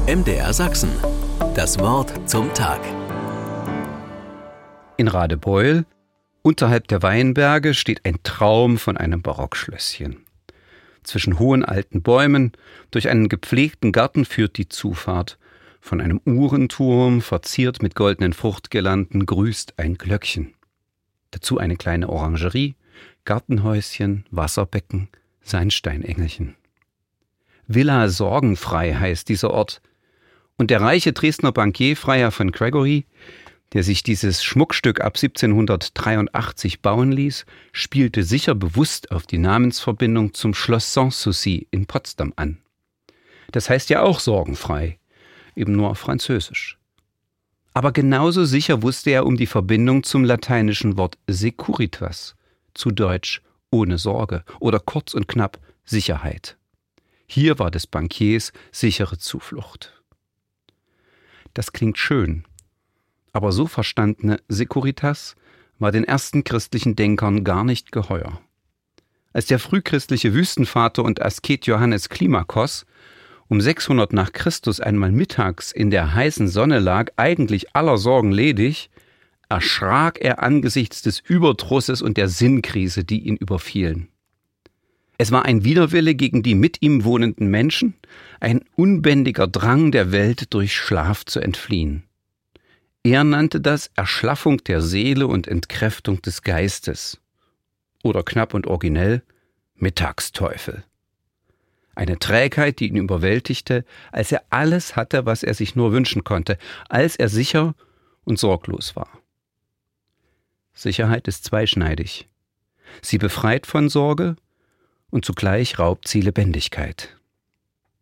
MDR Sachsen. Das Wort zum Tag. In Radebeul, unterhalb der Weinberge, steht ein Traum von einem Barockschlösschen. Zwischen hohen alten Bäumen, durch einen gepflegten Garten führt die Zufahrt. Von einem Uhrenturm, verziert mit goldenen Fruchtgirlanden, grüßt ein Glöckchen. Dazu eine kleine Orangerie, Gartenhäuschen, Wasserbecken, Sandsteinengelchen. Villa Sorgenfrei heißt dieser Ort. Und der reiche Dresdner Bankier Freiherr von Gregory, der sich dieses Schmuckstück ab 1783 bauen ließ, spielte sicher bewusst auf die Namensverbindung zum Schloss Sanssouci in Potsdam an. Das heißt ja auch sorgenfrei, eben nur auf Französisch. Aber genauso sicher wusste er um die Verbindung zum lateinischen Wort Securitas, zu Deutsch ohne Sorge oder kurz und knapp Sicherheit. Hier war des Bankiers sichere Zuflucht. Das klingt schön, aber so verstandene Securitas war den ersten christlichen Denkern gar nicht geheuer. Als der frühchristliche Wüstenvater und Asket Johannes Klimakos um 600 nach Christus einmal mittags in der heißen Sonne lag, eigentlich aller Sorgen ledig, erschrak er angesichts des Überdrusses und der Sinnkrise, die ihn überfielen. Es war ein Widerwille gegen die mit ihm wohnenden Menschen, ein unbändiger Drang der Welt durch Schlaf zu entfliehen. Er nannte das Erschlaffung der Seele und Entkräftung des Geistes. Oder knapp und originell Mittagsteufel. Eine Trägheit, die ihn überwältigte, als er alles hatte, was er sich nur wünschen konnte, als er sicher und sorglos war. Sicherheit ist zweischneidig. Sie befreit von Sorge und zugleich raubt sie Lebendigkeit.